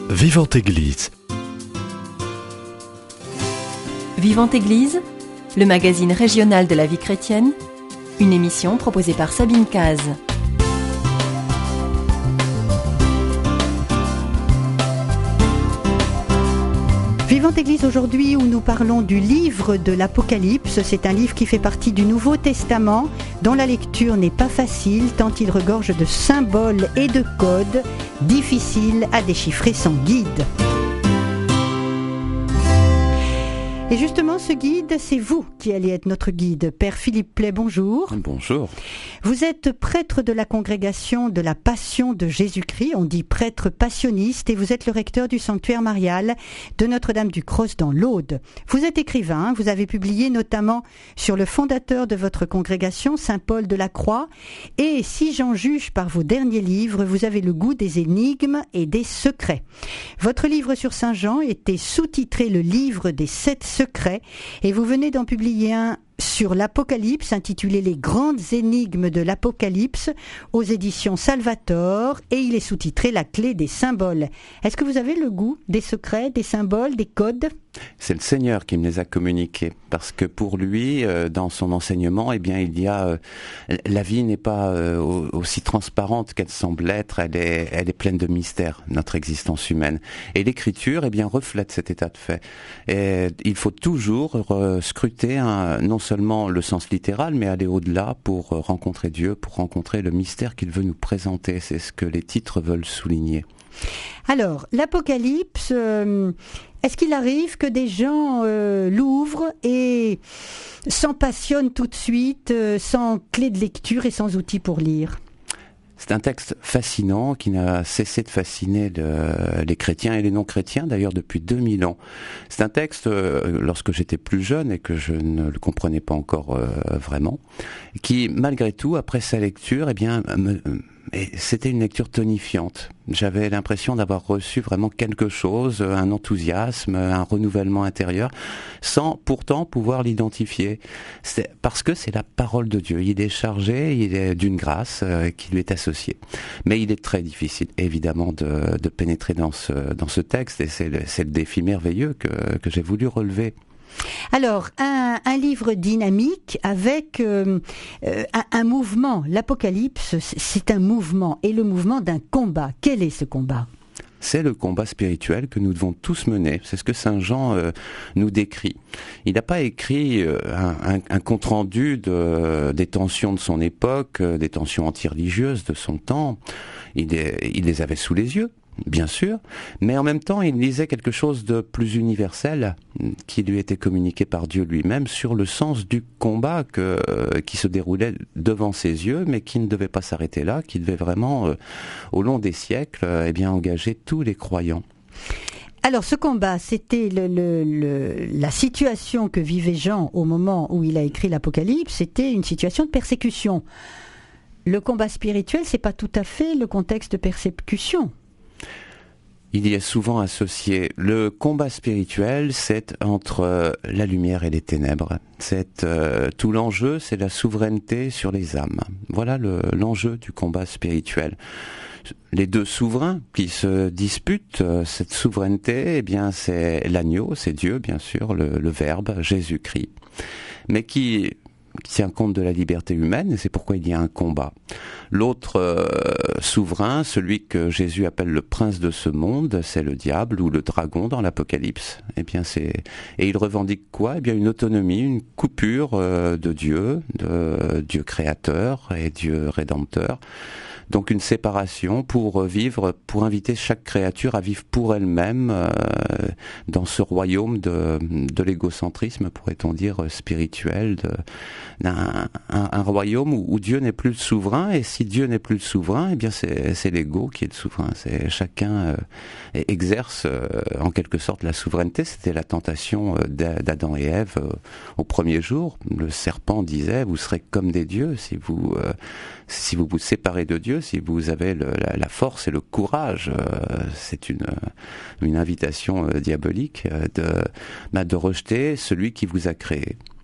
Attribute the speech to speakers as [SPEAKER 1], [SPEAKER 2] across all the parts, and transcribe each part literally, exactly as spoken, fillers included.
[SPEAKER 1] Vivante Église.
[SPEAKER 2] Vivante Église, le magazine régional de la vie chrétienne, une émission proposée par Sabine Caz.
[SPEAKER 3] Vivante Église aujourd'hui où nous parlons du livre de l'Apocalypse. C'est un livre qui fait partie du Nouveau Testament, dont la lecture n'est pas facile tant il regorge de symboles et de codes difficiles à déchiffrer sans guide. Et justement, ce guide, c'est vous qui allez être notre guide. Père Philippe Play, bonjour.
[SPEAKER 4] Bonjour.
[SPEAKER 3] Vous êtes prêtre de la congrégation de la Passion de Jésus-Christ, on dit prêtre passionniste, et vous êtes le recteur du sanctuaire marial de Notre-Dame-du-Cross dans l'Aude. Vous êtes écrivain, vous avez publié notamment sur le fondateur de votre congrégation, Saint Paul de la Croix, et si j'en juge par vos derniers livres, vous avez le goût des énigmes et des secrets. Votre livre sur Saint Jean était sous-titré Le livre des sept secret, et vous venez d'en publier un sur l'Apocalypse intitulé Les grandes énigmes de l'Apocalypse aux éditions Salvator, et il est sous-titré La clé des symboles. Est-ce que vous avez le goût des secrets, des symboles, des codes ?
[SPEAKER 4] C'est le Seigneur qui me les a communiqués, parce que pour lui, euh, dans son enseignement, eh bien, il y a euh, la vie n'est pas euh, aussi transparente qu'elle semble être. Elle est, elle est pleine de mystères, notre existence humaine. Et l'Écriture, eh bien, reflète cet état de fait. Et il faut toujours euh, scruter un, non seulement le sens littéral, mais aller au-delà pour rencontrer Dieu, pour rencontrer le mystère qu'il veut nous présenter. C'est ce que les titres veulent souligner.
[SPEAKER 3] Alors, l'Apocalypse, euh, est-ce qu'il arrive que des gens euh, l'ouvrent et s'en passionnent tout de suite, euh, sans clé de lecture et sans outils pour lire ?
[SPEAKER 4] C'est un texte fascinant qui n'a cessé de fasciner le, les chrétiens et les non-chrétiens, d'ailleurs depuis deux mille ans. C'est un texte, euh, lorsque j'étais plus jeune et que je ne le comprenais pas encore euh, vraiment, qui, malgré tout, après sa lecture, eh bien, me, et c'était une lecture tonifiante. J'avais l'impression d'avoir reçu vraiment quelque chose, un enthousiasme, un renouvellement intérieur, sans pourtant pouvoir l'identifier. C'est parce que c'est la parole de Dieu. Il est chargé, il est d'une grâce euh, qui lui est associée. Mais il est très difficile, évidemment, de, de pénétrer dans ce, dans ce texte, et c'est le, c'est le défi merveilleux que, que j'ai voulu relever.
[SPEAKER 3] Alors, un, un livre dynamique avec euh, euh, un, un mouvement. L'Apocalypse, c'est un mouvement, et le mouvement d'un combat. Quel est ce combat ?
[SPEAKER 4] C'est le combat spirituel que nous devons tous mener. C'est ce que Saint Jean euh, nous décrit. Il n'a pas écrit euh, un, un, un compte-rendu de, des tensions de son époque, euh, des tensions anti-religieuses de son temps. Il, est, il les avait sous les yeux, bien sûr, mais en même temps, il lisait quelque chose de plus universel qui lui était communiqué par Dieu lui-même sur le sens du combat que, euh, qui se déroulait devant ses yeux, mais qui ne devait pas s'arrêter là, qui devait vraiment, euh, au long des siècles, euh, eh bien, engager tous les croyants.
[SPEAKER 3] Alors, ce combat, c'était le, le, le, la situation que vivait Jean au moment où il a écrit l'Apocalypse, c'était une situation de persécution. Le combat spirituel, c'est pas tout à fait le contexte de persécution.
[SPEAKER 4] Il y est souvent associé. Le combat spirituel, c'est entre la lumière et les ténèbres. C'est euh, tout l'enjeu, c'est la souveraineté sur les âmes. Voilà le, l'enjeu du combat spirituel. Les deux souverains qui se disputent euh, cette souveraineté, eh bien, c'est l'agneau, c'est Dieu, bien sûr, le, le Verbe, Jésus-Christ, mais qui qui tient compte de la liberté humaine, et c'est pourquoi il y a un combat. L'autre euh, souverain, celui que Jésus appelle le prince de ce monde, c'est le diable ou le dragon dans l'Apocalypse. Eh bien, c'est et il revendique quoi ? Eh bien, une autonomie, une coupure euh, de Dieu, de Dieu créateur et Dieu rédempteur. Donc une séparation pour vivre, pour inviter chaque créature à vivre pour elle-même euh, dans ce royaume de, de l'égocentrisme, pourrait-on dire, spirituel, de, d'un, un, un royaume où, où Dieu n'est plus le souverain, et si Dieu n'est plus le souverain, eh bien c'est, c'est l'ego qui est le souverain. C'est chacun euh, exerce euh, en quelque sorte la souveraineté. C'était la tentation euh, d'Adam et Ève euh, au premier jour. Le serpent disait: vous serez comme des dieux si vous euh, si vous vous séparez de Dieu, si vous avez le, la, la force et le courage. Euh, c'est une une invitation euh, diabolique euh, de bah, de rejeter celui qui vous a créé.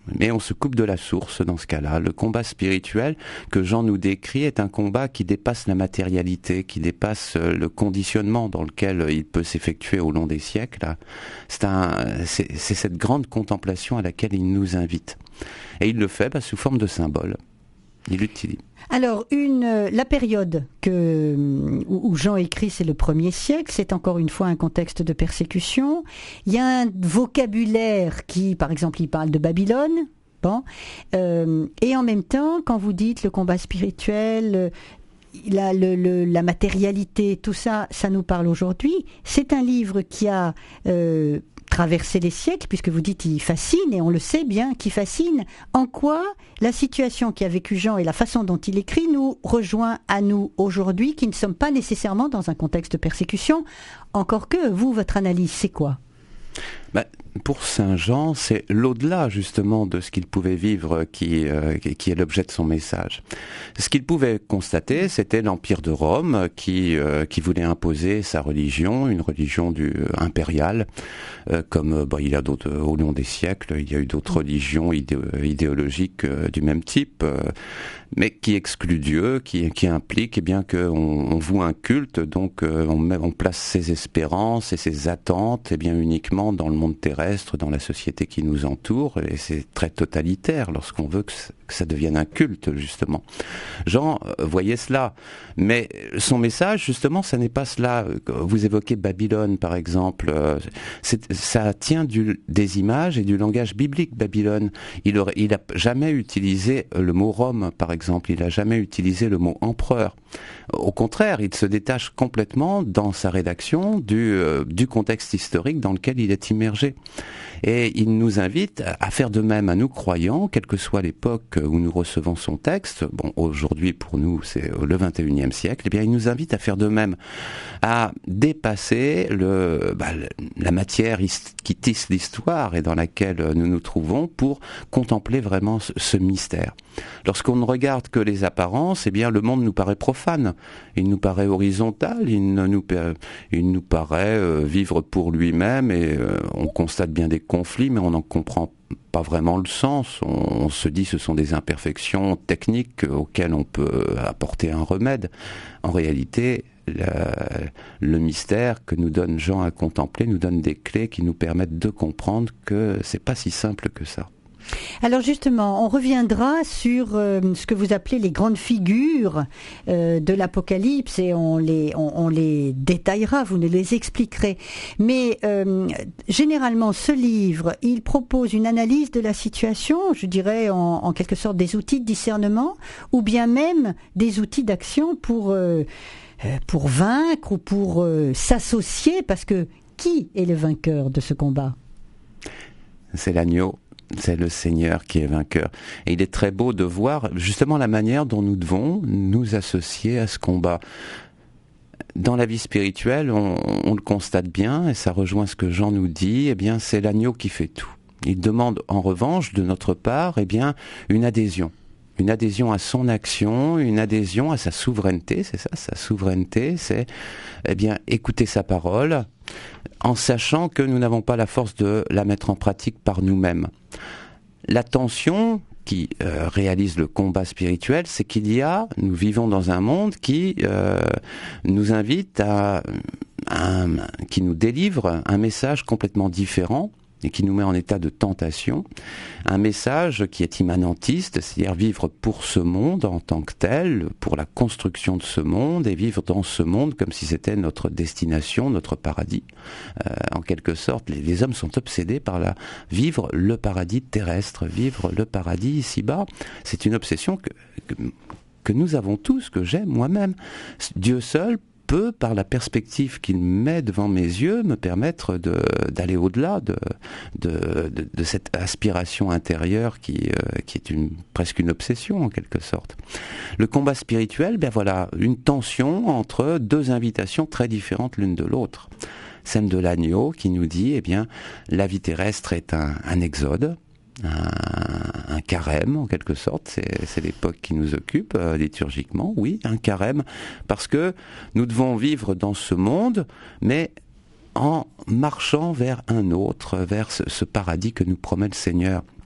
[SPEAKER 4] Mais on se coupe de la source dans ce cas-là. Le combat spirituel que Jean nous décrit est un combat qui dépasse la matérialité, qui dépasse le conditionnement dans lequel il peut s'effectuer au long des siècles. C'est, un, c'est, c'est cette grande contemplation à laquelle il nous invite. Et il le fait bah, sous forme de symbole. Il l'utilise.
[SPEAKER 3] Alors, une, la période que, où Jean écrit, c'est le premier siècle, c'est encore une fois un contexte de persécution. Il y a un vocabulaire qui, par exemple, il parle de Babylone. Bon, euh, et en même temps, quand vous dites le combat spirituel, la, le, le, la matérialité, tout ça, ça nous parle aujourd'hui. C'est un livre qui a... Euh, traverser les siècles, puisque vous dites il fascine, et on le sait bien qu'il fascine. En quoi la situation qu'a vécu Jean et la façon dont il écrit nous rejoint à nous aujourd'hui, qui ne sommes pas nécessairement dans un contexte de persécution, encore que vous, votre analyse, c'est quoi ?
[SPEAKER 4] Bah, pour Saint Jean, c'est l'au-delà justement de ce qu'il pouvait vivre qui, euh, qui est l'objet de son message. Ce qu'il pouvait constater, c'était l'Empire de Rome qui, euh, qui voulait imposer sa religion, une religion du, euh, impériale, euh, comme bah, il y a d'autres, au long des siècles, il y a eu d'autres religions idé- idéologiques euh, du même type, euh, mais qui excluent Dieu, qui, qui implique eh bien qu'on on voue un culte, donc euh, on, met, on place ses espérances et ses attentes eh bien uniquement dans le monde terrestre, dans la société qui nous entoure, et c'est très totalitaire lorsqu'on veut que, que ça devienne un culte justement. Jean euh, voyait cela, mais son message justement, ça n'est pas cela. Vous évoquez Babylone par exemple, euh, c'est, ça tient du, des images et du langage biblique. Babylone, il aurait, il a jamais utilisé le mot Rome par exemple. Exemple, il n'a jamais utilisé le mot empereur. Au contraire, il se détache complètement dans sa rédaction du, euh, du contexte historique dans lequel il est immergé. Et il nous invite à faire de même à nous croyants, quelle que soit l'époque où nous recevons son texte. Bon, aujourd'hui pour nous c'est le vingt et unième siècle. Eh bien, il nous invite à faire de même, à dépasser le, bah, la matière qui tisse l'histoire et dans laquelle nous nous trouvons pour contempler vraiment ce, ce mystère. Lorsqu'on ne regarde que les apparences, eh bien le monde nous paraît profane, il nous paraît horizontal, il nous, il nous paraît euh, vivre pour lui-même et euh, on constate bien des conflits, mais on n'en comprend pas vraiment le sens. On, on se dit ce sont des imperfections techniques auxquelles on peut apporter un remède. En réalité, le, le mystère que nous donne Jean à contempler nous donne des clés qui nous permettent de comprendre que c'est pas si simple que ça.
[SPEAKER 3] Alors justement, on reviendra sur euh, ce que vous appelez les grandes figures euh, de l'Apocalypse et on les, on, on les détaillera, vous nous les expliquerez. Mais euh, généralement, ce livre, il propose une analyse de la situation, je dirais en, en quelque sorte des outils de discernement ou bien même des outils d'action pour, euh, pour vaincre ou pour euh, s'associer, parce que qui est le vainqueur de ce combat ?
[SPEAKER 4] C'est l'agneau. C'est le Seigneur qui est vainqueur. Et il est très beau de voir justement la manière dont nous devons nous associer à ce combat. Dans la vie spirituelle, on, on le constate bien, et ça rejoint ce que Jean nous dit, eh bien, c'est l'agneau qui fait tout. Il demande en revanche de notre part, eh bien, une adhésion. Une adhésion à son action, une adhésion à sa souveraineté, c'est ça, sa souveraineté, c'est, eh bien, écouter sa parole, en sachant que nous n'avons pas la force de la mettre en pratique par nous-mêmes. La tension qui euh, réalise le combat spirituel, c'est qu'il y a, nous vivons dans un monde qui euh, nous invite à, à, qui nous délivre un message complètement différent et qui nous met en état de tentation, un message qui est immanentiste, c'est-à-dire vivre pour ce monde en tant que tel, pour la construction de ce monde, et vivre dans ce monde comme si c'était notre destination, notre paradis. Euh, en quelque sorte, les, les hommes sont obsédés par la vivre le paradis terrestre, vivre le paradis ici-bas. C'est une obsession que, que, que nous avons tous, que j'ai moi-même. Dieu seul peut, par la perspective qu'il met devant mes yeux, me permettre de, d'aller au-delà de, de, de, de cette aspiration intérieure qui, euh, qui est une, presque une obsession en quelque sorte. Le combat spirituel, ben voilà, une tension entre deux invitations très différentes l'une de l'autre. Celle de l'agneau qui nous dit, eh bien, la vie terrestre est un, un exode, Un, un carême en quelque sorte, c'est, c'est l'époque qui nous occupe euh, liturgiquement, oui, un carême, parce que nous devons vivre dans ce monde, mais en marchant vers un autre, vers ce, ce paradis que nous promet le Seigneur.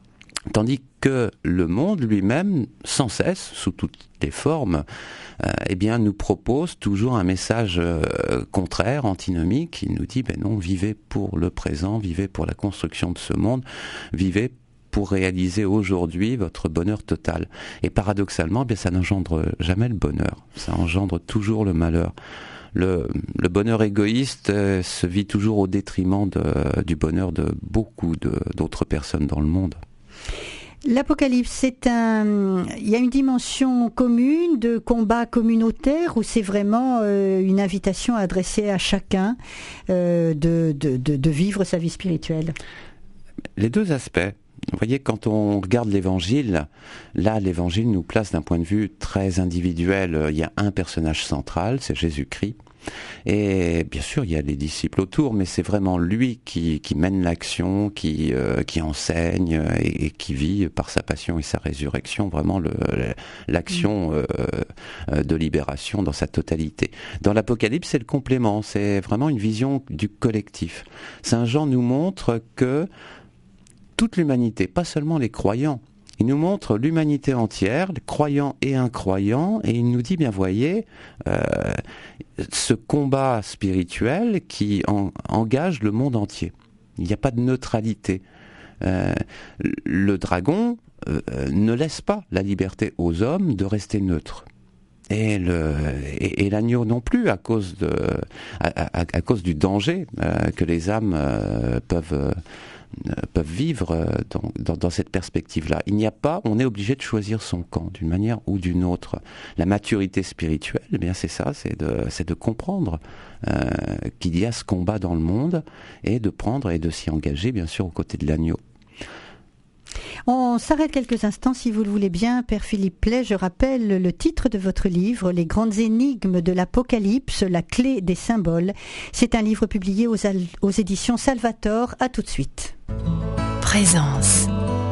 [SPEAKER 4] Tandis que le monde lui-même, sans cesse, sous toutes les formes, euh, eh bien, nous propose toujours un message euh, contraire, antinomique. Il nous dit, ben non, vivez pour le présent, vivez pour la construction de ce monde, vivez pour réaliser aujourd'hui votre bonheur total. Et paradoxalement, eh bien, ça n'engendre jamais le bonheur, ça engendre toujours le malheur. Le, le bonheur égoïste euh, se vit toujours au détriment de, du bonheur de beaucoup de, d'autres personnes dans le monde.
[SPEAKER 3] L'Apocalypse, c'est un, il y a une dimension commune de combat communautaire ou c'est vraiment euh, une invitation adressée à chacun euh, de, de, de, de vivre sa vie spirituelle?
[SPEAKER 4] Les deux aspects. Vous voyez, quand on regarde l'Évangile, là, l'Évangile nous place d'un point de vue très individuel. Il y a un personnage central, c'est Jésus-Christ. Et bien sûr, il y a les disciples autour, mais c'est vraiment lui qui, qui mène l'action, qui, euh, qui enseigne et, et qui vit par sa passion et sa résurrection, vraiment le, l'action euh, de libération dans sa totalité. Dans l'Apocalypse, c'est le complément, c'est vraiment une vision du collectif. Saint Jean nous montre que toute l'humanité, pas seulement les croyants, il nous montre l'humanité entière, les croyants et incroyants, et il nous dit, bien voyez, euh, ce combat spirituel qui en, engage le monde entier. Il n'y a pas de neutralité. Euh, le dragon euh, ne laisse pas la liberté aux hommes de rester neutres. Et, le, et, et l'agneau non plus, à cause, de, à, à, à cause du danger euh, que les âmes euh, peuvent... Euh, peuvent vivre dans, dans, dans cette perspective-là. Il n'y a pas, on est obligé de choisir son camp d'une manière ou d'une autre. La maturité spirituelle, eh bien c'est ça, c'est de, c'est de comprendre euh, qu'il y a ce combat dans le monde et de prendre et de s'y engager, bien sûr, aux côtés de l'agneau.
[SPEAKER 3] On s'arrête quelques instants, si vous le voulez bien, Père Philippe Play. Je rappelle le titre de votre livre, Les grandes énigmes de l'Apocalypse, la clé des symboles. C'est un livre publié aux, al- aux éditions Salvator. À tout de suite.
[SPEAKER 2] Présence.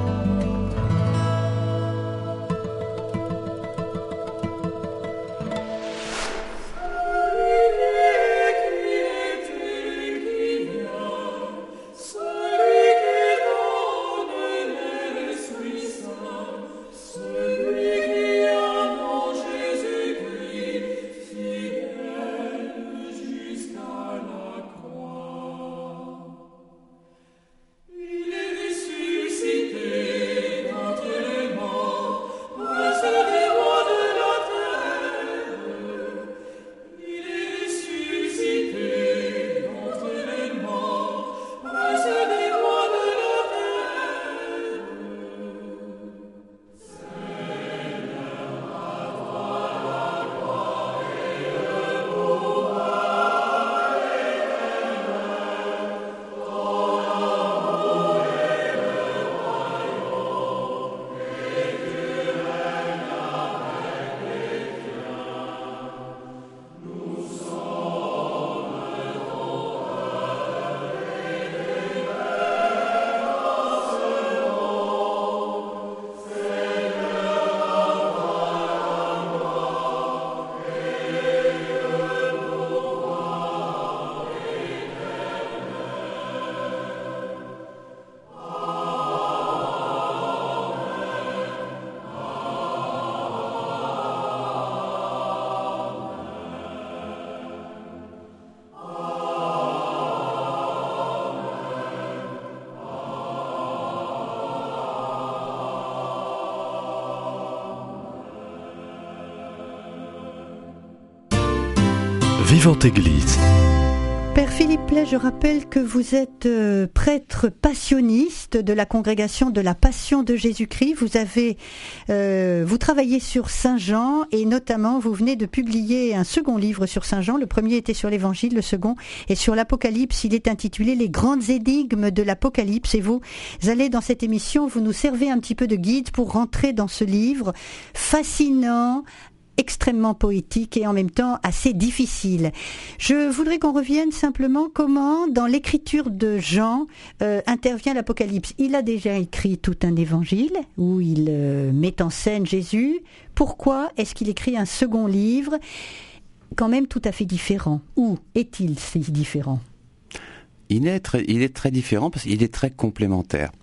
[SPEAKER 1] Vivante Église.
[SPEAKER 3] Père Philippe Play, je rappelle que vous êtes euh, prêtre passionniste de la congrégation de la Passion de Jésus-Christ. Vous avez, euh, vous travaillez sur Saint Jean et notamment vous venez de publier un second livre sur Saint Jean. Le premier était sur l'Évangile, le second est sur l'Apocalypse. Il est intitulé Les grandes énigmes de l'Apocalypse. Et vous allez dans cette émission, vous nous servez un petit peu de guide pour rentrer dans ce livre fascinant, extrêmement poétique et en même temps assez difficile. Je voudrais qu'on revienne simplement comment, dans l'écriture de Jean, euh, intervient l'Apocalypse. Il a déjà écrit tout un évangile où il euh, met en scène Jésus. Pourquoi est-ce qu'il écrit un second livre, quand même tout à fait différent? Où est-il si différent?
[SPEAKER 4] Il est très, il est très différent parce qu'il est très complémentaire.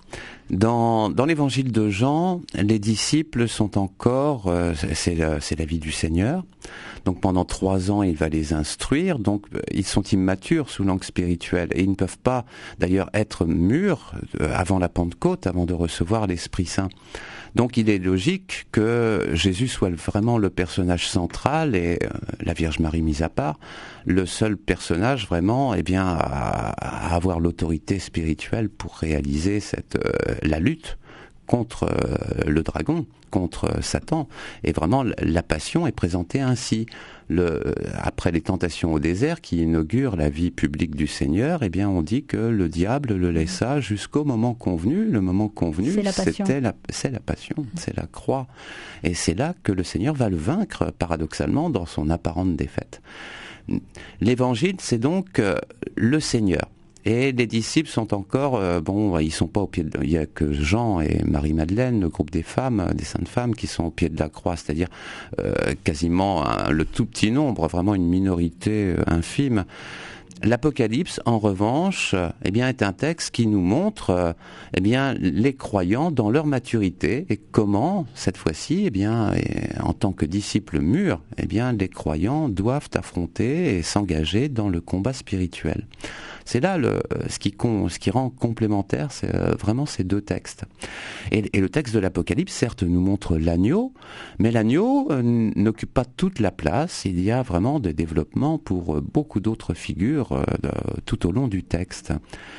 [SPEAKER 4] Dans, dans l'évangile de Jean, les disciples sont encore, euh, c'est, la, c'est la vie du Seigneur. Donc pendant trois ans, il va les instruire. Donc ils sont immatures sous l'angle spirituel et ils ne peuvent pas d'ailleurs être mûrs avant la Pentecôte, avant de recevoir l'Esprit Saint. Donc il est logique que Jésus soit vraiment le personnage central et euh, la Vierge Marie mise à part, le seul personnage vraiment eh bien, à, à avoir l'autorité spirituelle pour réaliser cette, euh, la lutte contre euh, le dragon, contre Satan. Et vraiment, la passion est présentée ainsi. Le, après les tentations au désert qui inaugurent la vie publique du Seigneur, eh bien, on dit que le diable le laissa jusqu'au moment convenu. Le moment convenu,
[SPEAKER 3] c'est la passion.
[SPEAKER 4] C'était la, c'est la passion, c'est la croix. Et c'est là que le Seigneur va le vaincre, paradoxalement, dans son apparente défaite. L'évangile, c'est donc euh, le Seigneur. Et les disciples sont encore, euh, bon, ils sont pas au pied de, il y a que Jean et Marie-Madeleine, le groupe des femmes, des saintes femmes, qui sont au pied de la croix, c'est-à-dire euh, quasiment un, le tout petit nombre, vraiment une minorité euh, infime. L'Apocalypse, en revanche, eh bien, est un texte qui nous montre, euh, eh bien, les croyants dans leur maturité et comment, cette fois-ci, eh bien, et, en tant que disciples mûrs, eh bien, les croyants doivent affronter et s'engager dans le combat spirituel. C'est là le, ce, qui, ce qui rend complémentaire, c'est euh, vraiment ces deux textes. Et, et le texte de l'Apocalypse, certes, nous montre l'agneau, mais l'agneau euh, n'occupe pas toute la place. Il y a vraiment des développements pour euh, beaucoup d'autres figures euh, de, tout au long du texte.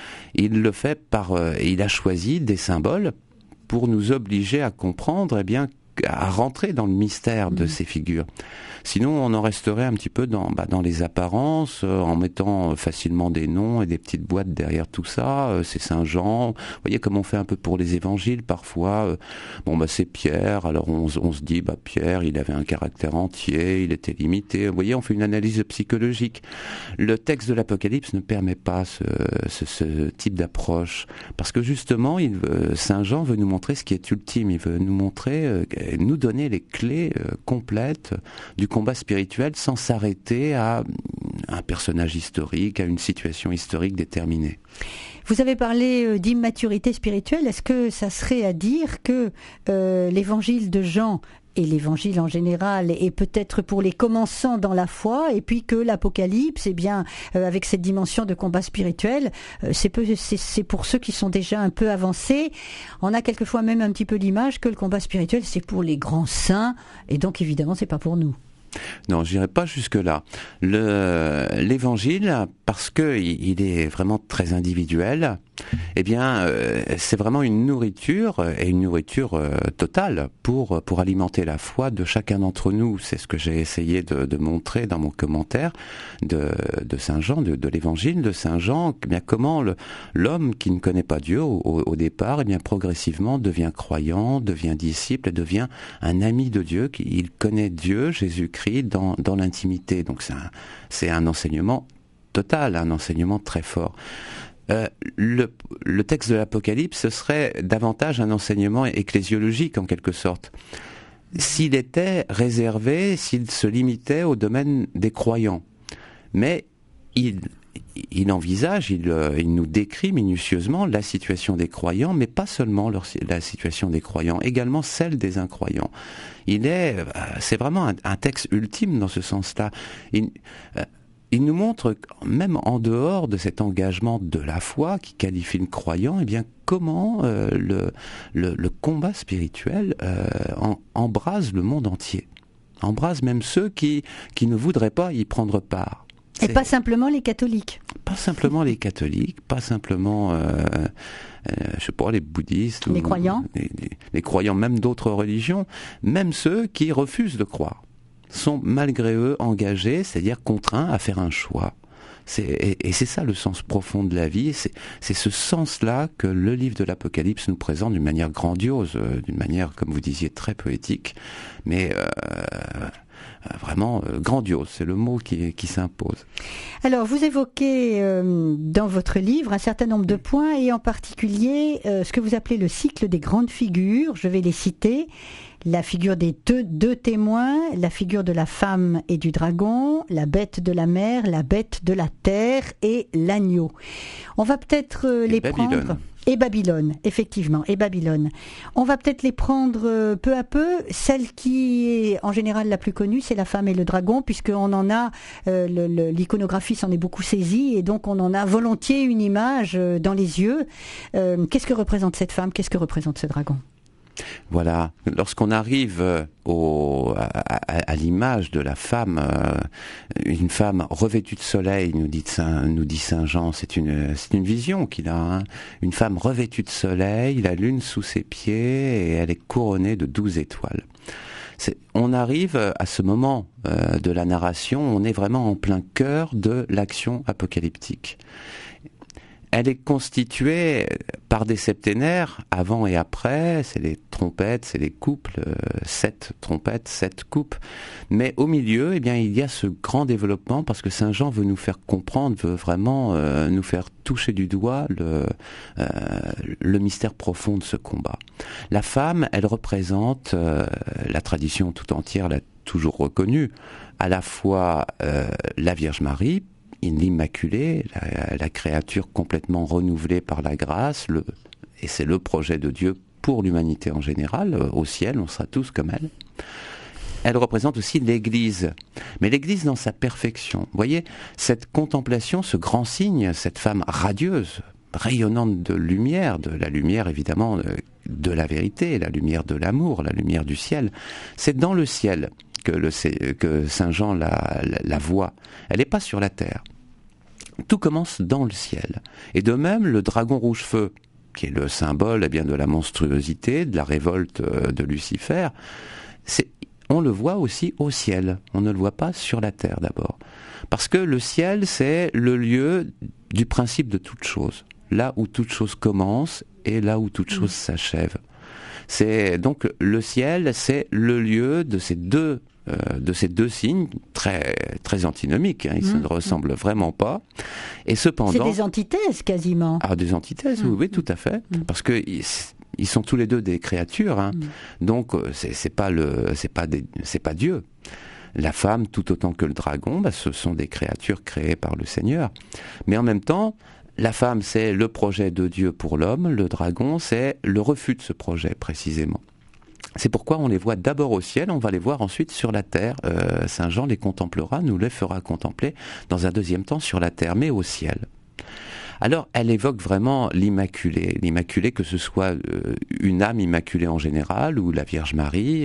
[SPEAKER 4] Il le fait par, euh, il a choisi des symboles pour nous obliger à comprendre, eh bien, à rentrer dans le mystère de mmh. ces figures. Sinon, on en resterait un petit peu dans, bah, dans les apparences, euh, en mettant facilement des noms et des petites boîtes derrière tout ça. Euh, c'est Saint Jean. Vous voyez comme on fait un peu pour les évangiles parfois. Euh, bon, bah c'est Pierre. Alors on, on se dit, bah Pierre, il avait un caractère entier, il était limité. Vous voyez, on fait une analyse psychologique. Le texte de l'Apocalypse ne permet pas ce, ce, ce type d'approche, parce que justement, il veut, Saint Jean veut nous montrer ce qui est ultime. Il veut nous montrer, euh, nous donner les clés euh, complètes du combat spirituel sans s'arrêter à un personnage historique, à une situation historique déterminée.
[SPEAKER 3] Vous avez parlé d'immaturité spirituelle. Est-ce que ça serait à dire que euh, l'évangile de Jean et l'évangile en général est peut-être pour les commençants dans la foi, et puis que l'Apocalypse, eh bien, euh, avec cette dimension de combat spirituel, euh, c'est, peu, c'est, c'est pour ceux qui sont déjà un peu avancés. On a quelquefois même un petit peu l'image que le combat spirituel, c'est pour les grands saints, et donc évidemment, c'est pas pour nous.
[SPEAKER 4] Non, j'irai pas jusque-là. Le, l'évangile, parce que il est vraiment très individuel, eh bien, euh, c'est vraiment une nourriture, et une nourriture euh, totale pour pour alimenter la foi de chacun d'entre nous. C'est ce que j'ai essayé de, de montrer dans mon commentaire de, de Saint Jean, de, de l'évangile de Saint Jean. Eh bien, comment le, l'homme qui ne connaît pas Dieu au, au départ, eh bien, progressivement devient croyant, devient disciple, devient un ami de Dieu. Il connaît Dieu, Jésus-Christ, dans dans l'intimité. Donc c'est un, c'est un enseignement total, un enseignement très fort. Euh, le, le texte de l'Apocalypse, ce serait davantage un enseignement ecclésiologique en quelque sorte. S'il était réservé, s'il se limitait au domaine des croyants. Mais il, il envisage, il, il nous décrit minutieusement la situation des croyants, mais pas seulement leur, la situation des croyants, également celle des incroyants. Il est, c'est vraiment un, un texte ultime dans ce sens-là. Il, euh, Il nous montre, même en dehors de cet engagement de la foi qui qualifie le croyant, eh bien comment euh, le, le, le combat spirituel euh, en, embrase le monde entier, embrase même ceux qui, qui ne voudraient pas y prendre part.
[SPEAKER 3] Et C'est, pas simplement les catholiques.
[SPEAKER 4] Pas simplement les catholiques, pas simplement, euh, euh, je sais pas, les bouddhistes.
[SPEAKER 3] Les
[SPEAKER 4] ou,
[SPEAKER 3] croyants.
[SPEAKER 4] Les, les, les croyants même d'autres religions, même ceux qui refusent de croire, sont malgré eux engagés, c'est-à-dire contraints à faire un choix. C'est, et, et c'est ça le sens profond de la vie, c'est, c'est ce sens-là que le livre de l'Apocalypse nous présente d'une manière grandiose, euh, d'une manière, comme vous disiez, très poétique, mais euh, vraiment euh, grandiose, c'est le mot qui, qui s'impose.
[SPEAKER 3] Alors, vous évoquez euh, dans votre livre un certain nombre de points, et en particulier euh, ce que vous appelez le cycle des grandes figures, je vais les citer. La figure des deux, deux témoins, la figure de la femme et du dragon, la bête de la mer, la bête de la terre et l'agneau. On va peut-être euh, les
[SPEAKER 4] Babylone.
[SPEAKER 3] prendre. Et Babylone, effectivement, et Babylone. On va peut-être les prendre euh, peu à peu. Celle qui est en général la plus connue, c'est la femme et le dragon, puisqu'on en a, euh, le, le, l'iconographie s'en est beaucoup saisie, et donc on en a volontiers une image euh, dans les yeux. Euh, qu'est-ce que représente cette femme? Qu'est-ce que représente ce dragon?
[SPEAKER 4] Voilà, lorsqu'on arrive au, à, à, à l'image de la femme, euh, une femme revêtue de soleil, nous dit Saint, nous dit Saint Jean, c'est une, c'est une vision qu'il a, hein. Une femme revêtue de soleil, la lune sous ses pieds, et elle est couronnée de douze étoiles. C'est, on arrive à ce moment euh, de la narration, on est vraiment en plein cœur de l'action apocalyptique. Elle est constituée par des septénaires, avant et après, c'est les trompettes, c'est les couples, euh, sept trompettes, sept coupes. Mais au milieu, eh bien, il y a ce grand développement, parce que Saint Jean veut nous faire comprendre, veut vraiment euh, nous faire toucher du doigt le, euh, le mystère profond de ce combat. La femme, elle représente, euh, la tradition tout entière l'a toujours reconnue, à la fois euh, la Vierge Marie, l'Immaculée, la, la créature complètement renouvelée par la grâce, le, et c'est le projet de Dieu pour l'humanité en général, euh, au ciel, on sera tous comme elle. Elle représente aussi l'Église, mais l'Église dans sa perfection. Vous voyez, cette contemplation, ce grand signe, cette femme radieuse, rayonnante de lumière, de la lumière évidemment de, de la vérité, la lumière de l'amour, la lumière du ciel, c'est dans le ciel que, le, que Saint Jean la, la, la voit. Elle n'est pas sur la terre. Tout commence dans le ciel. Et de même, le dragon rouge-feu, qui est le symbole eh bien, de la monstruosité, de la révolte de Lucifer, c'est, on le voit aussi au ciel. On ne le voit pas sur la terre d'abord. Parce que le ciel, c'est le lieu du principe de toute chose. Là où toute chose commence et là où toute chose s'achève. C'est donc le ciel, c'est le lieu de ces deux euh, de ces deux signes très très antinomiques. Hein, ils mmh. ne ressemblent vraiment pas. Et cependant,
[SPEAKER 3] c'est des antithèses quasiment.
[SPEAKER 4] Ah, des antithèses, mmh. oui, oui, tout à fait, mmh. parce que ils, ils sont tous les deux des créatures. Hein, mmh. Donc c'est, c'est pas le, c'est pas des, c'est pas Dieu. La femme, tout autant que le dragon, bah, ce sont des créatures créées par le Seigneur. Mais en même temps, la femme, c'est le projet de Dieu pour l'homme. Le dragon, c'est le refus de ce projet, précisément. C'est pourquoi on les voit d'abord au ciel, on va les voir ensuite sur la terre. Euh, Saint Jean les contemplera, nous les fera contempler dans un deuxième temps sur la terre, mais au ciel. Alors, elle évoque vraiment l'Immaculée. L'Immaculée, que ce soit euh, une âme immaculée en général, ou la Vierge Marie.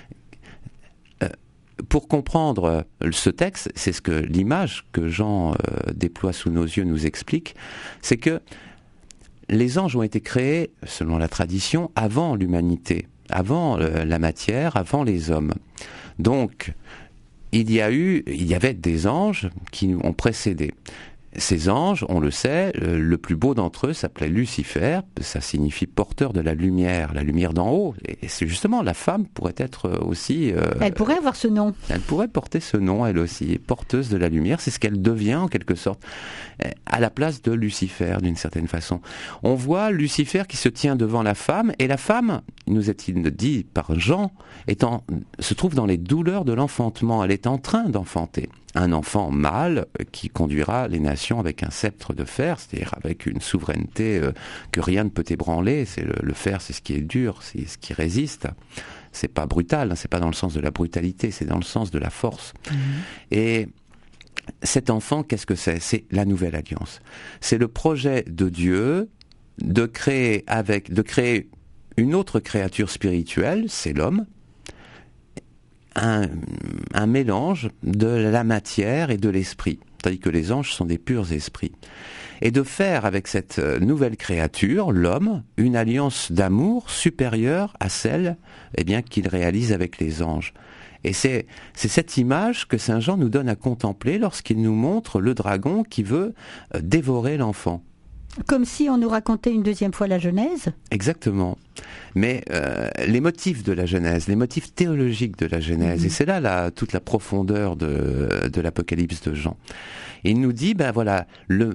[SPEAKER 4] Euh, pour comprendre ce texte, c'est ce que l'image que Jean euh, déploie sous nos yeux nous explique, c'est que les anges ont été créés, selon la tradition, avant l'humanité, avant euh, la matière, avant les hommes. Donc, il y a eu, il y avait des anges qui ont précédé. Ces anges, on le sait, le plus beau d'entre eux s'appelait Lucifer, ça signifie porteur de la lumière, la lumière d'en haut. Et c'est justement, la femme pourrait être aussi... Euh,
[SPEAKER 3] elle pourrait avoir ce nom.
[SPEAKER 4] Elle pourrait porter ce nom, elle aussi, porteuse de la lumière. C'est ce qu'elle devient, en quelque sorte, à la place de Lucifer, d'une certaine façon. On voit Lucifer qui se tient devant la femme, et la femme, nous est-il dit par Jean, est en, se trouve dans les douleurs de l'enfantement. Elle est en train d'enfanter un enfant mâle qui conduira les nations avec un sceptre de fer, c'est-à-dire avec une souveraineté euh, que rien ne peut ébranler. C'est le, le fer, c'est ce qui est dur, c'est ce qui résiste. C'est pas brutal, hein, c'est pas dans le sens de la brutalité, c'est dans le sens de la force. Mmh. Et cet enfant, qu'est-ce que c'est ? C'est la nouvelle alliance. C'est le projet de Dieu de créer avec, de créer une autre créature spirituelle, c'est l'homme. Un, un mélange de la matière et de l'esprit, tandis que les anges sont des purs esprits. Et de faire avec cette nouvelle créature, l'homme, une alliance d'amour supérieure à celle eh bien, qu'il réalise avec les anges. Et c'est, c'est cette image que Saint Jean nous donne à contempler lorsqu'il nous montre le dragon qui veut dévorer l'enfant.
[SPEAKER 3] Comme si on nous racontait une deuxième fois la Genèse ? Exactement.
[SPEAKER 4] Mais euh, les motifs de la Genèse, les motifs théologiques de la Genèse, mmh. et c'est là la, toute la profondeur de, de l'Apocalypse de Jean. Et il nous dit, ben voilà, le,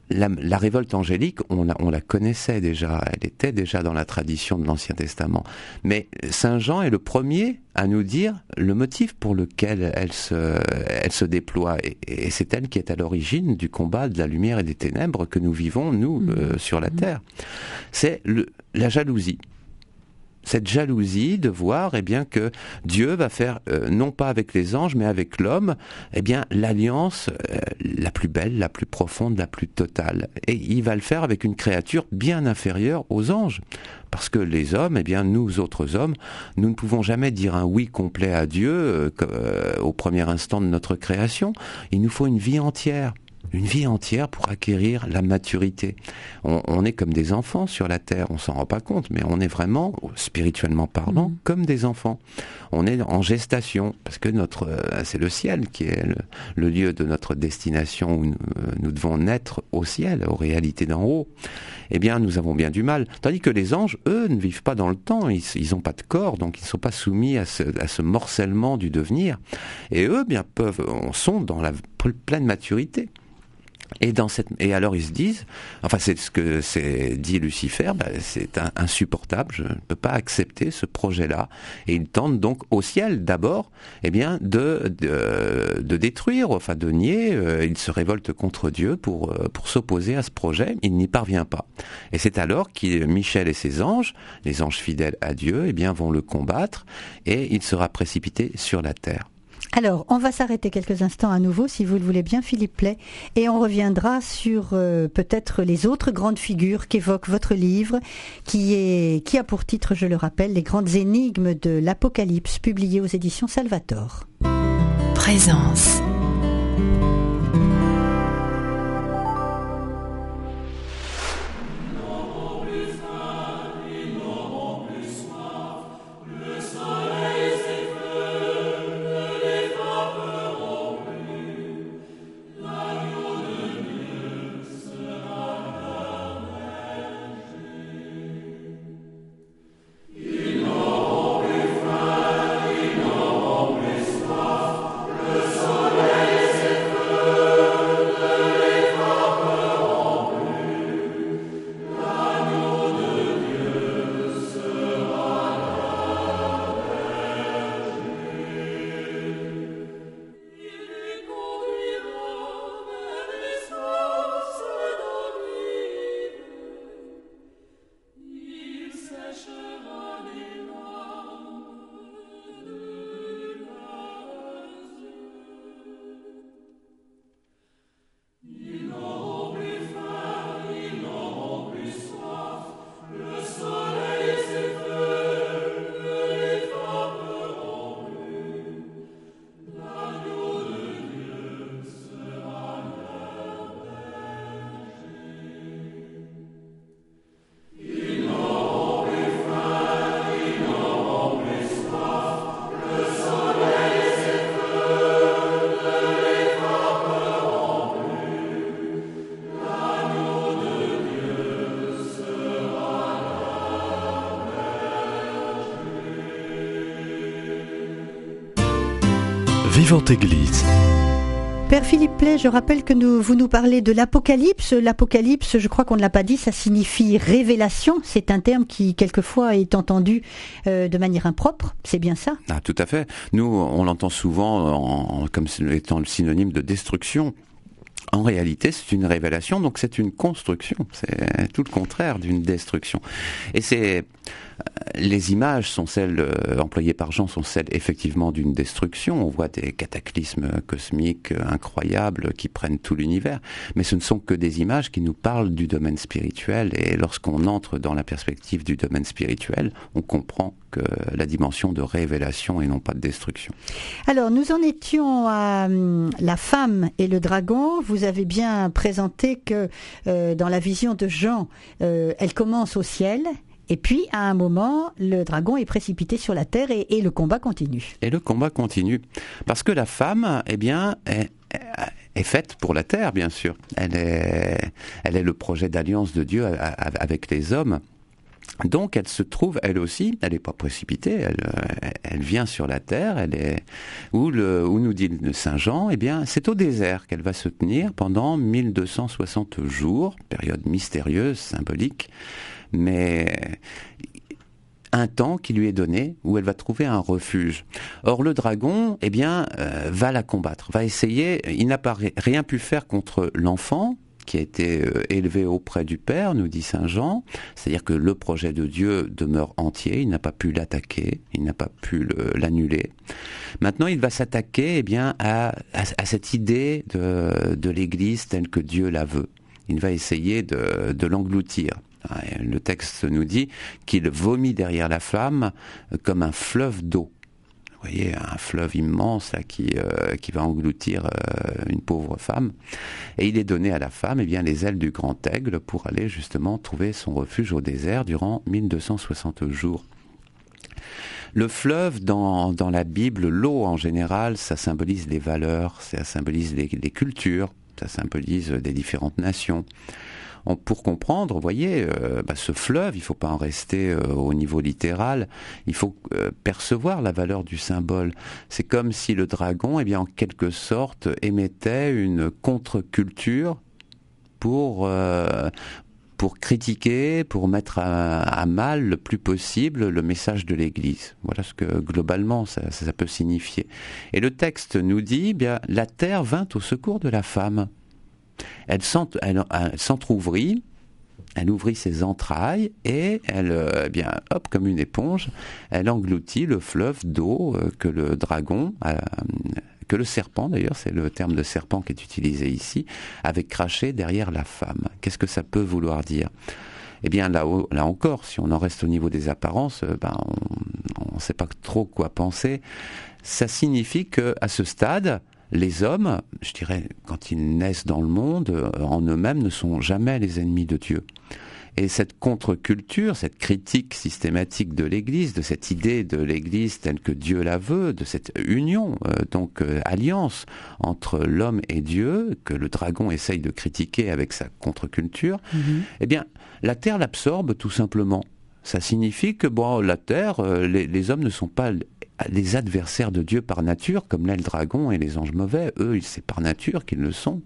[SPEAKER 4] la, la révolte angélique, on la, on la connaissait déjà, elle était déjà dans la tradition de l'Ancien Testament. Mais Saint Jean est le premier à nous dire le motif pour lequel elle se, elle se déploie. Et, et c'est elle qui est à l'origine du combat de la lumière et des ténèbres que nous vivons, nous, mmh. euh, sur la terre. C'est le, la jalousie. Cette jalousie de voir, eh bien, que Dieu va faire, euh, non pas avec les anges, mais avec l'homme, eh bien, l'alliance euh, la plus belle, la plus profonde, la plus totale. Et il va le faire avec une créature bien inférieure aux anges. Parce que les hommes, eh bien, nous autres hommes, nous ne pouvons jamais dire un oui complet à Dieu euh, euh, au premier instant de notre création. Il nous faut une vie entière. Une vie entière pour acquérir la maturité. On, on est comme des enfants sur la terre, on s'en rend pas compte, mais on est vraiment, spirituellement parlant, mmh. comme des enfants. On est en gestation, parce que notre, euh, c'est le ciel qui est le, le lieu de notre destination où nous, euh, nous devons naître au ciel, aux réalités d'en haut. Eh bien, nous avons bien du mal. Tandis que les anges, eux, ne vivent pas dans le temps, ils n'ont pas de corps, donc ils ne sont pas soumis à ce, à ce morcellement du devenir. Et eux, bien, peuvent, sont dans la pleine maturité. Et dans cette, et alors ils se disent, enfin c'est ce que c'est dit Lucifer, bah, c'est un, insupportable, je ne peux pas accepter ce projet-là. Et ils tentent donc au ciel d'abord, eh bien de de, de détruire, enfin de nier. Euh, il se révolte contre Dieu pour euh, pour s'opposer à ce projet. Il n'y parvient pas. Et c'est alors que Michel et ses anges, les anges fidèles à Dieu, eh bien vont le combattre et il sera précipité sur la terre.
[SPEAKER 3] Alors, on va s'arrêter quelques instants à nouveau, si vous le voulez bien, Philippe Play, et on reviendra sur euh, peut-être les autres grandes figures qu'évoque votre livre, qui est qui a pour titre, je le rappelle, Les grandes énigmes de l'Apocalypse, publié aux éditions Salvator.
[SPEAKER 2] Présence.
[SPEAKER 1] Vivante Église.
[SPEAKER 3] Père Philippe Play, je rappelle que nous, vous nous parlez de l'Apocalypse. L'Apocalypse, je crois qu'on ne l'a pas dit, ça signifie révélation. C'est un terme qui, quelquefois, est entendu euh, de manière impropre. C'est bien ça?
[SPEAKER 4] Ah, tout à fait. Nous, on l'entend souvent en, comme étant le synonyme de destruction. En réalité, c'est une révélation, donc c'est une construction. C'est tout le contraire d'une destruction. Et c'est les images sont celles euh, employées par Jean sont celles effectivement d'une destruction. On voit des cataclysmes cosmiques incroyables qui prennent tout l'univers, mais ce ne sont que des images qui nous parlent du domaine spirituel. Et lorsqu'on entre dans la perspective du domaine spirituel, on comprend que la dimension de révélation et non pas de destruction.
[SPEAKER 3] Alors, nous en étions à euh, la femme et le dragon. Vous avez bien présenté que euh, dans la vision de Jean, euh, elle commence au ciel. Et puis, à un moment, le dragon est précipité sur la terre et, et le combat continue. Et
[SPEAKER 4] le combat continue. Parce que la femme, eh bien, est, est faite pour la terre, bien sûr. Elle est, elle est le projet d'alliance de Dieu avec les hommes. Donc elle se trouve, elle aussi, elle n'est pas précipitée, elle, elle vient sur la terre, elle est où, le, où nous dit le Saint Jean, eh bien c'est au désert qu'elle va se tenir pendant mille deux cent soixante jours, période mystérieuse, symbolique, mais un temps qui lui est donné où elle va trouver un refuge. Or le dragon, eh bien, euh, va la combattre, va essayer, il n'a pas rien pu faire contre l'enfant, qui a été élevé auprès du Père, nous dit Saint Jean, c'est-à-dire que le projet de Dieu demeure entier, il n'a pas pu l'attaquer, il n'a pas pu le, l'annuler. Maintenant, il va s'attaquer eh bien, à, à, à cette idée de, de l'Église telle que Dieu la veut. Il va essayer de, de l'engloutir. Le texte nous dit qu'il vomit derrière la flamme comme un fleuve d'eau. Vous voyez, un fleuve immense là, qui, euh, qui va engloutir euh, une pauvre femme. Et il est donné à la femme eh bien, les ailes du grand aigle pour aller justement trouver son refuge au désert durant mille deux cent soixante jours. Le fleuve, dans, dans la Bible, l'eau en général, ça symbolise les valeurs, ça symbolise les, les cultures, ça symbolise des différentes nations. On, pour comprendre, vous voyez, euh, bah, ce fleuve, il ne faut pas en rester euh, au niveau littéral, il faut euh, percevoir la valeur du symbole. C'est comme si le dragon, eh bien, en quelque sorte, émettait une contre-culture pour, euh, pour critiquer, pour mettre à, à mal le plus possible le message de l'Église. Voilà ce que globalement ça, ça peut signifier. Et le texte nous dit, eh bien, la terre vint au secours de la femme. Elle, s'ent, elle, elle s'entrouvrit, elle ouvrit ses entrailles et elle, euh, eh bien, hop, comme une éponge, elle engloutit le fleuve d'eau euh, que le dragon, euh, que le serpent d'ailleurs, c'est le terme de serpent qui est utilisé ici, avait craché derrière la femme. Qu'est-ce que ça peut vouloir dire ? Eh bien, là, là encore, si on en reste au niveau des apparences, euh, ben, on ne sait pas trop quoi penser. Ça signifie qu'à ce stade, les hommes, je dirais, quand ils naissent dans le monde, en eux-mêmes, ne sont jamais les ennemis de Dieu. Et cette contre-culture, cette critique systématique de l'Église, de cette idée de l'Église telle que Dieu la veut, de cette union, euh, donc euh, alliance entre l'homme et Dieu, que le dragon essaye de critiquer avec sa contre-culture, mmh. eh bien, la terre l'absorbe tout simplement. Ça signifie que bon, la terre, euh, les, les hommes ne sont pas les adversaires de Dieu par nature, comme l'est le dragon et les anges mauvais. Eux, c'est par nature qu'ils le sont.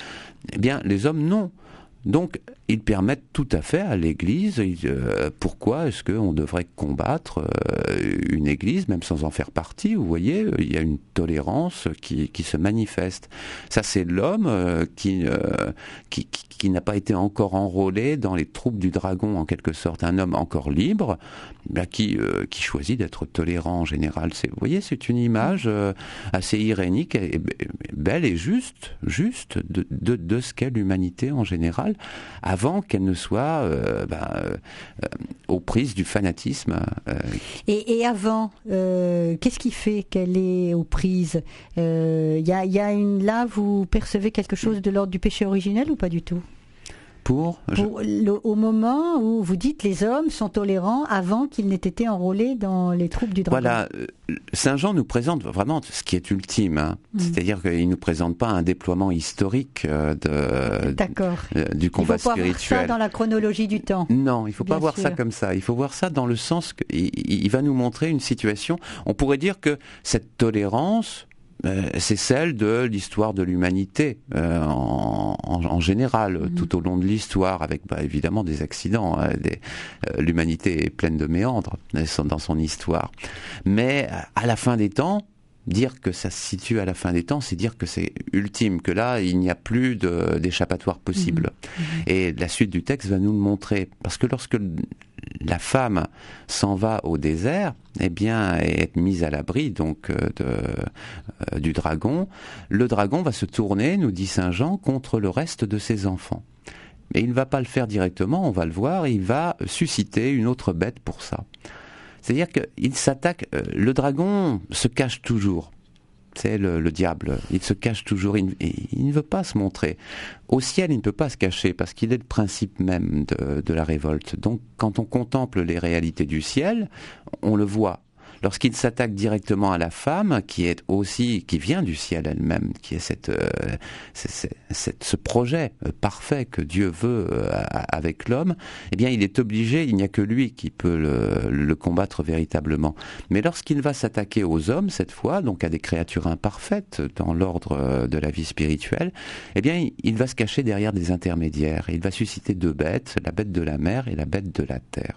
[SPEAKER 4] Eh bien, les hommes, non. Donc, ils permettent tout à fait à l'Église, euh, pourquoi est-ce qu'on devrait combattre euh, une Église, même sans en faire partie, vous voyez, il y a une tolérance qui, qui se manifeste. Ça, c'est l'homme euh, qui, euh, qui, qui, qui n'a pas été encore enrôlé dans les troupes du dragon, en quelque sorte, un homme encore libre, bah, qui, euh, qui choisit d'être tolérant en général. C'est, vous voyez, c'est une image euh, assez irénique, et, et, belle et juste, juste de, de, de ce qu'est l'humanité en général, avant qu'elle ne soit euh, bah, euh, aux prises du fanatisme. Euh.
[SPEAKER 3] Et, et avant, euh, qu'est-ce qui fait qu'elle est aux prises ? euh, y a, y a une, là, vous percevez quelque chose de l'ordre du péché originel ou pas du tout ?
[SPEAKER 4] Pour,
[SPEAKER 3] Pour
[SPEAKER 4] je...
[SPEAKER 3] le, au moment où vous dites les hommes sont tolérants avant qu'ils n'aient été enrôlés dans les troupes du dragon.
[SPEAKER 4] Voilà, Saint Jean nous présente vraiment ce qui est ultime, hein. Mmh. C'est-à-dire qu'il ne nous présente pas un déploiement historique de,
[SPEAKER 3] D'accord.
[SPEAKER 4] de, du combat spirituel. Il faut pas
[SPEAKER 3] voir ça dans la chronologie du temps.
[SPEAKER 4] Non, il ne faut
[SPEAKER 3] Bien
[SPEAKER 4] pas voir
[SPEAKER 3] sûr.
[SPEAKER 4] ça comme ça. Il faut voir ça dans le sens qu'il il va nous montrer une situation. On pourrait dire que cette tolérance, Euh, c'est celle de l'histoire de l'humanité euh, en, en, en général, mmh. tout au long de l'histoire, avec bah, évidemment des accidents. Hein, des, euh, l'humanité est pleine de méandres dans son histoire. Mais à la fin des temps, dire que ça se situe à la fin des temps, c'est dire que c'est ultime, que là, il n'y a plus de, d'échappatoire possible. Mmh. Et la suite du texte va nous le montrer. Parce que lorsque la femme s'en va au désert, eh bien, et est mise à l'abri donc de, euh, du dragon, le dragon va se tourner, nous dit Saint Jean, contre le reste de ses enfants. Mais il ne va pas le faire directement, on va le voir, il va susciter une autre bête pour ça. C'est-à-dire qu'il s'attaque, euh, le dragon se cache toujours. C'est le, le diable, il se cache toujours, il, il ne veut pas se montrer. Au ciel, il ne peut pas se cacher parce qu'il est le principe même de, de la révolte. Donc, quand on contemple les réalités du ciel, on le voit. Lorsqu'il s'attaque directement à la femme, qui est aussi, qui vient du ciel elle-même, qui est cette, euh, c'est, c'est, ce projet parfait que Dieu veut euh, avec l'homme, eh bien, il est obligé, il n'y a que lui qui peut le, le combattre véritablement. Mais lorsqu'il va s'attaquer aux hommes, cette fois, donc à des créatures imparfaites dans l'ordre de la vie spirituelle, eh bien, il va se cacher derrière des intermédiaires. Il va susciter deux bêtes, la bête de la mer et la bête de la terre.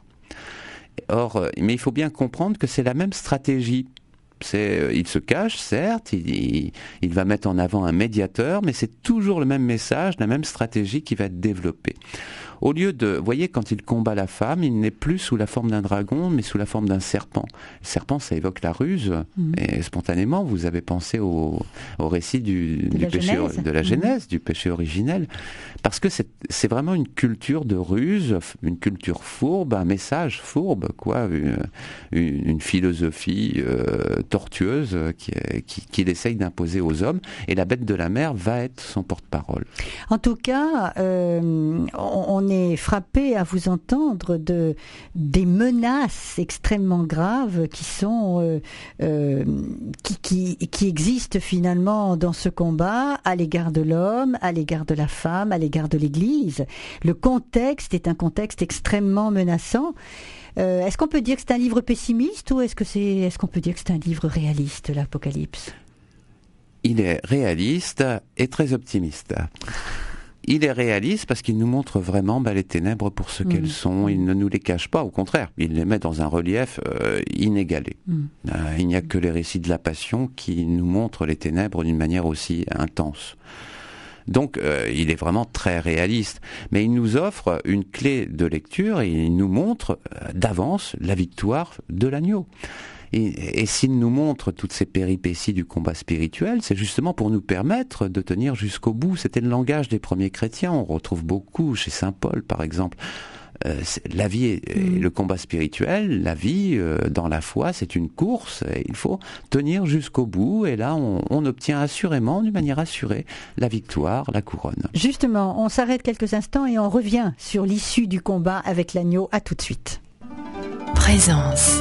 [SPEAKER 4] Or, mais il faut bien comprendre que c'est la même stratégie. C'est, il se cache, certes, il, il, il va mettre en avant un médiateur, mais c'est toujours le même message, la même stratégie qui va être développée. Au lieu de, vous voyez, quand il combat la femme, il n'est plus sous la forme d'un dragon, mais sous la forme d'un serpent. Le serpent, ça évoque la ruse, mmh. et spontanément, vous avez pensé au, au récit du, du péché, Genèse. de la Genèse, mmh. du péché originel, parce que c'est, c'est vraiment une culture de ruse, une culture fourbe, un message fourbe, quoi, une, une, une philosophie euh, tortueuse qui, qui, qu'il essaye d'imposer aux hommes, et la bête de la mer va être son porte-parole.
[SPEAKER 3] En tout cas, euh, on, on est frappé à vous entendre de des menaces extrêmement graves qui sont euh, euh, qui, qui qui existent finalement dans ce combat à l'égard de l'homme, à l'égard de la femme, à l'égard de l'Église. Le contexte est un contexte extrêmement menaçant. Euh, est-ce qu'on peut dire que c'est un livre pessimiste ou est-ce que c'est est-ce qu'on peut dire que c'est un livre réaliste, l'Apocalypse ?
[SPEAKER 4] Il est réaliste et très optimiste. Il est réaliste parce qu'il nous montre vraiment bah, les ténèbres pour ce mmh. qu'elles sont. Il ne nous les cache pas, au contraire. Il les met dans un relief euh, inégalé. Mmh. Euh, il n'y a que les récits de la Passion qui nous montrent les ténèbres d'une manière aussi intense. Donc, euh, il est vraiment très réaliste. Mais il nous offre une clé de lecture et il nous montre euh, d'avance la victoire de l'agneau. Et, et s'il nous montre toutes ces péripéties du combat spirituel, c'est justement pour nous permettre de tenir jusqu'au bout. C'était le langage des premiers chrétiens. On retrouve beaucoup chez saint Paul, par exemple. Euh, la vie est, mmh. le combat spirituel, la vie euh, dans la foi, c'est une course. Et il faut tenir jusqu'au bout. Et là, on, on obtient assurément, d'une manière assurée, la victoire, la couronne.
[SPEAKER 3] Justement, on s'arrête quelques instants et on revient sur l'issue du combat avec l'agneau. À tout de suite.
[SPEAKER 2] Présence.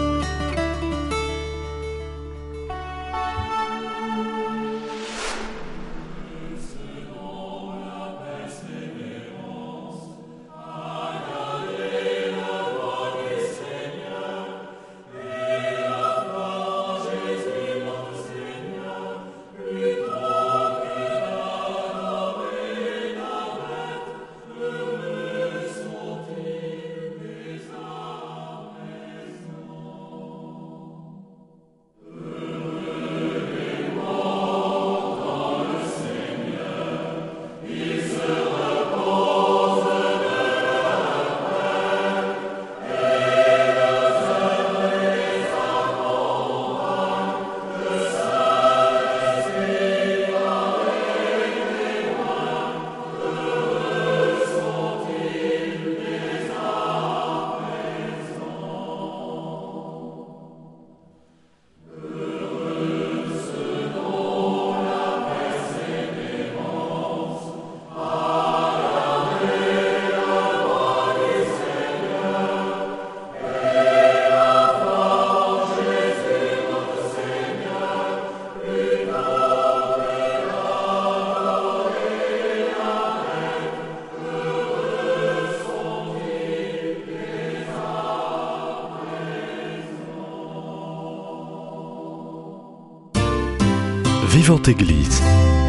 [SPEAKER 1] Vivante Église.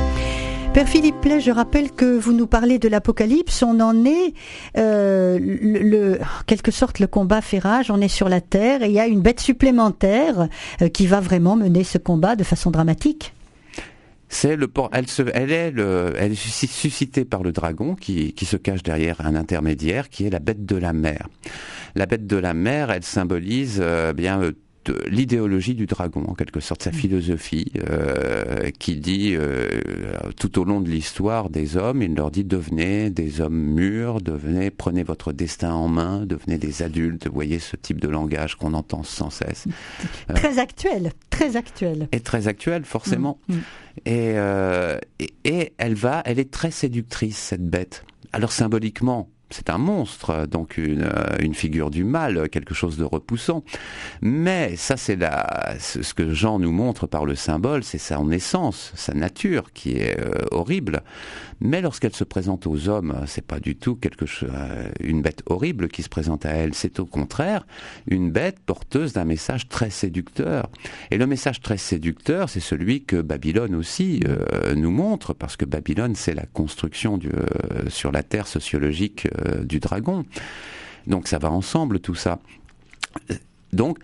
[SPEAKER 3] Père Philippe Play, je rappelle que vous nous parlez de l'Apocalypse, on en est, euh, le, le, en quelque sorte, le combat fait rage, on est sur la terre et il y a une bête supplémentaire euh, qui va vraiment mener ce combat de façon dramatique.
[SPEAKER 4] C'est le, elle, se, elle, est le, elle est suscitée par le dragon qui, qui se cache derrière un intermédiaire qui est la bête de la mer. La bête de la mer, elle symbolise euh, bien euh, l'idéologie du dragon, en quelque sorte, sa philosophie, euh, qui dit, euh, tout au long de l'histoire des hommes, il leur dit, devenez des hommes mûrs, devenez, prenez votre destin en main, devenez des adultes. Vous voyez ce type de langage qu'on entend sans cesse.
[SPEAKER 3] Très euh, actuel, très actuel.
[SPEAKER 4] Et très actuel, forcément. Mmh, mmh. Et, euh, et, et elle va, elle est très séductrice, cette bête. Alors symboliquement, C'est un monstre, donc une, une figure du mal, quelque chose de repoussant. Mais ça, c'est la, ce que Jean nous montre par le symbole, c'est son essence, sa nature qui est euh, horrible. Mais lorsqu'elle se présente aux hommes, c'est pas du tout quelque chose, euh, une bête horrible qui se présente à elle. C'est au contraire une bête porteuse d'un message très séducteur. Et le message très séducteur, c'est celui que Babylone aussi euh, nous montre, parce que Babylone, c'est la construction du, euh, sur la terre sociologique euh, du dragon. Donc ça va ensemble tout ça. Donc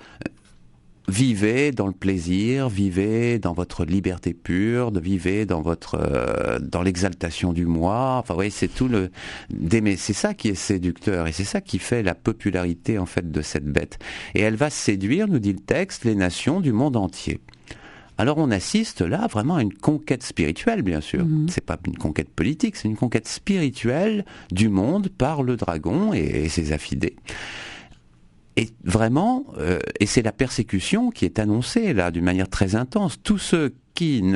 [SPEAKER 4] vivez dans le plaisir, vivez dans votre liberté pure, vivez dans votre euh, dans l'exaltation du moi. Enfin, oui, c'est tout le d'aimer. C'est ça qui est séducteur et c'est ça qui fait la popularité en fait de cette bête. Et elle va séduire, nous dit le texte, les nations du monde entier. Alors on assiste là vraiment à une conquête spirituelle, bien sûr. Mmh. C'est pas une conquête politique, c'est une conquête spirituelle du monde par le dragon et, et ses affidés. Et vraiment, euh, et c'est la persécution qui est annoncée là d'une manière très intense. Tous ceux qui ne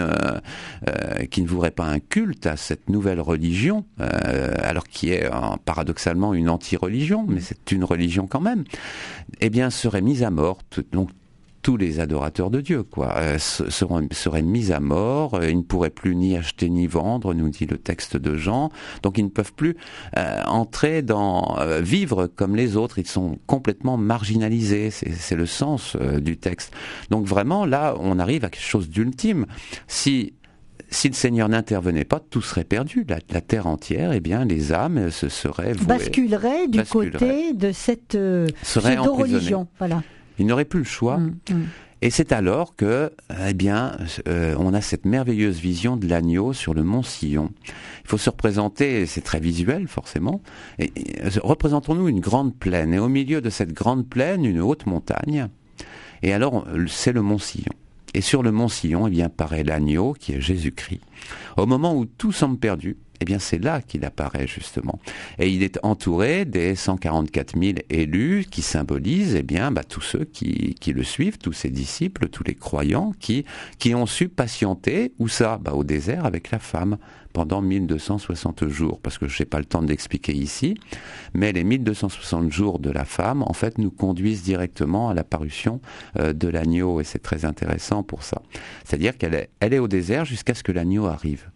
[SPEAKER 4] euh, qui ne voudraient pas un culte à cette nouvelle religion, euh, alors qui est euh, paradoxalement une anti-religion, mais c'est une religion quand même, eh bien seraient mis à mort. Donc tous les adorateurs de Dieu, quoi, euh, seront, seraient mis à mort. Euh, ils ne pourraient plus ni acheter ni vendre, nous dit le texte de Jean. Donc ils ne peuvent plus euh, entrer dans euh, vivre comme les autres. Ils sont complètement marginalisés. C'est, c'est le sens euh, du texte. Donc vraiment, là, on arrive à quelque chose d'ultime. Si Si le Seigneur n'intervenait pas, tout serait perdu. La, la terre entière, eh bien, les âmes se seraient vouées,
[SPEAKER 3] basculerait du basculerait. côté de cette euh, pseudo-religion. Voilà.
[SPEAKER 4] Il n'aurait plus le choix. Mmh, mmh. Et c'est alors que, eh bien, euh, on a cette merveilleuse vision de l'agneau sur le mont Sion. Il faut se représenter, c'est très visuel forcément, et, et, représentons-nous une grande plaine, et au milieu de cette grande plaine, une haute montagne, et alors c'est le mont Sion. Et sur le mont Sion, eh bien, paraît l'agneau qui est Jésus-Christ. Au moment où tout semble perdu, eh bien, c'est là qu'il apparaît, justement. Et il est entouré des cent quarante-quatre mille élus qui symbolisent, eh bien, bah, tous ceux qui, qui le suivent, tous ses disciples, tous les croyants qui, qui ont su patienter, où ça? Bah, au désert avec la femme, pendant mille deux cent soixante jours. Parce que je n'ai pas le temps de l'expliquer ici, mais les mille deux cent soixante jours de la femme, en fait, nous conduisent directement à l'apparition euh, de l'agneau, et c'est très intéressant pour ça. C'est-à-dire qu'elle est, elle est au désert jusqu'à ce que l'agneau arrive.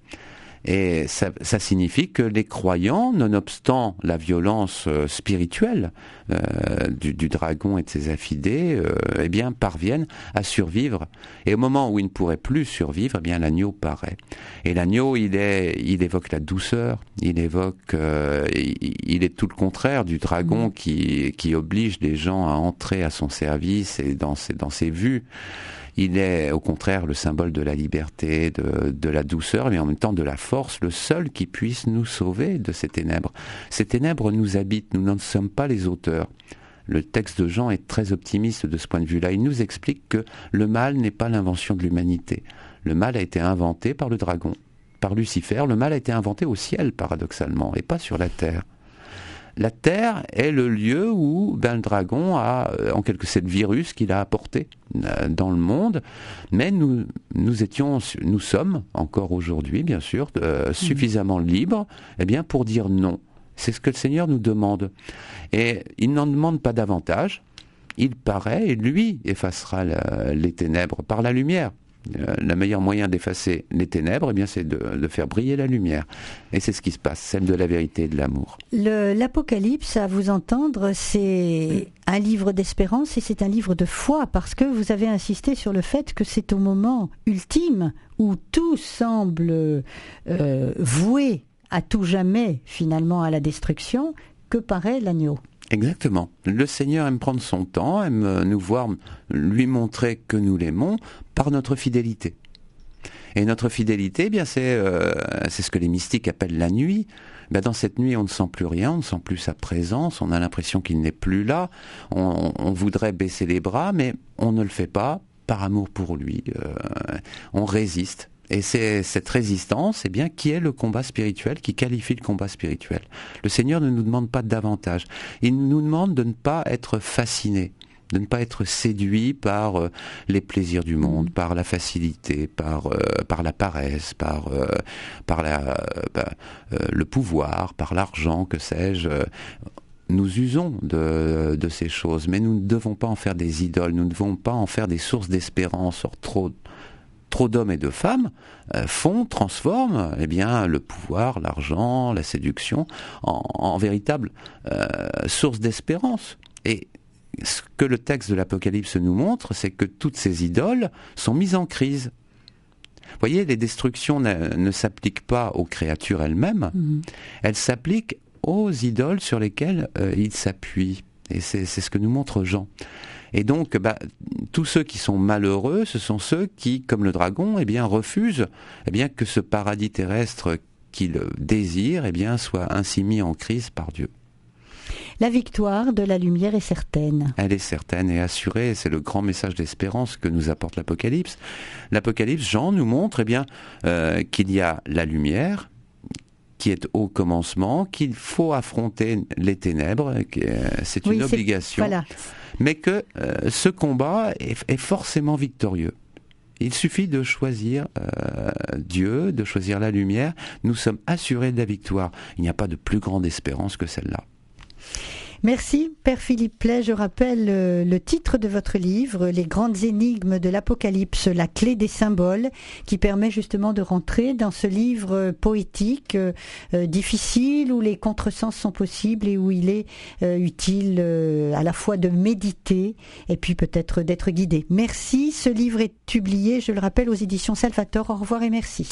[SPEAKER 4] Et ça, ça signifie que les croyants, nonobstant la violence euh, spirituelle euh, du, du dragon et de ses affidés, euh, eh bien parviennent à survivre. Et au moment où ils ne pourraient plus survivre, eh bien l'agneau paraît. Et l'agneau, il est, il évoque la douceur, il évoque, euh, il, il est tout le contraire du dragon mmh. qui, qui oblige les gens à entrer à son service et dans ses, dans ses vues. Il est au contraire le symbole de la liberté, de, de la douceur, mais en même temps de la force, le seul qui puisse nous sauver de ces ténèbres. Ces ténèbres nous habitent, nous n'en sommes pas les auteurs. Le texte de Jean est très optimiste de ce point de vue-là. Il nous explique que le mal n'est pas l'invention de l'humanité. Le mal a été inventé par le dragon, par Lucifer. Le mal a été inventé au ciel, paradoxalement, et pas sur la terre. La Terre est le lieu où ben, le dragon a, en quelque sorte, le virus qu'il a apporté euh, dans le monde. Mais nous, nous étions, nous sommes encore aujourd'hui, bien sûr, euh, suffisamment libres, eh bien, pour dire non. C'est ce que le Seigneur nous demande. Et il n'en demande pas davantage. Il paraît, et lui effacera la, les ténèbres par la lumière. Le meilleur moyen d'effacer les ténèbres, eh bien, c'est de, de faire briller la lumière. Et c'est ce qui se passe, celle de la vérité et de l'amour.
[SPEAKER 3] Le, L'Apocalypse, à vous entendre, c'est un livre d'espérance et c'est un livre de foi, parce que vous avez insisté sur le fait que c'est au moment ultime où tout semble euh, voué à tout jamais, finalement, à la destruction, que paraît l'agneau.
[SPEAKER 4] Exactement. Le Seigneur aime prendre son temps, aime nous voir, lui montrer que nous l'aimons par notre fidélité. Et notre fidélité, eh bien c'est euh, c'est ce que les mystiques appellent la nuit. Ben dans cette nuit, on ne sent plus rien, on ne sent plus sa présence, on a l'impression qu'il n'est plus là. On, on voudrait baisser les bras, mais on ne le fait pas par amour pour lui. Euh, on résiste. Et c'est cette résistance, eh bien, qui est le combat spirituel, qui qualifie le combat spirituel. Le Seigneur ne nous demande pas davantage. Il nous demande de ne pas être fasciné, de ne pas être séduit par euh, les plaisirs du monde, par la facilité, par euh, par la paresse, par euh, par la euh, bah, euh, le pouvoir, par l'argent, que sais-je. Nous usons de, de ces choses, mais nous ne devons pas en faire des idoles, nous ne devons pas en faire des sources d'espérance. Or, trop, trop d'hommes et de femmes euh, font, transforment eh bien, le pouvoir, l'argent, la séduction en, en véritable euh, source d'espérance. Et ce que le texte de l'Apocalypse nous montre, c'est que toutes ces idoles sont mises en crise. Vous voyez, les destructions ne, ne s'appliquent pas aux créatures elles-mêmes, mmh. elles s'appliquent aux idoles sur lesquelles euh, il s'appuie. Et c'est, c'est ce que nous montre Jean. Et donc, bah, tous ceux qui sont malheureux, ce sont ceux qui, comme le dragon, eh bien, refusent eh bien, que ce paradis terrestre qu'ils désirent eh bien, soit ainsi mis en crise par Dieu.
[SPEAKER 3] La victoire de la lumière est certaine.
[SPEAKER 4] Elle est certaine et assurée. C'est le grand message d'espérance que nous apporte l'Apocalypse. L'Apocalypse, Jean nous montre eh bien, euh, qu'il y a la lumière, qui est au commencement, qu'il faut affronter les ténèbres, c'est une oui, obligation, c'est, voilà. mais que euh, ce combat est, est forcément victorieux. Il suffit de choisir euh, Dieu, de choisir la lumière, nous sommes assurés de la victoire. Il n'y a pas de plus grande espérance que celle-là.
[SPEAKER 3] Merci, Père Philippe Play. Je rappelle euh, le titre de votre livre, Les grandes énigmes de l'Apocalypse, la clé des symboles, qui permet justement de rentrer dans ce livre euh, poétique, euh, euh, difficile, où les contresens sont possibles et où il est euh, utile euh, à la fois de méditer et puis peut-être d'être guidé. Merci. Ce livre est publié, je le rappelle, aux éditions Salvator. Au revoir et merci.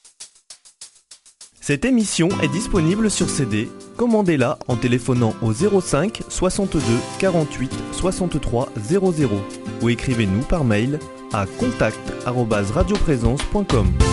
[SPEAKER 5] Cette émission est disponible sur C D. Commandez-la en téléphonant au zéro cinq soixante-deux quarante-huit soixante-trois zéro zéro ou écrivez-nous par mail à contact arobase radioprésence point com.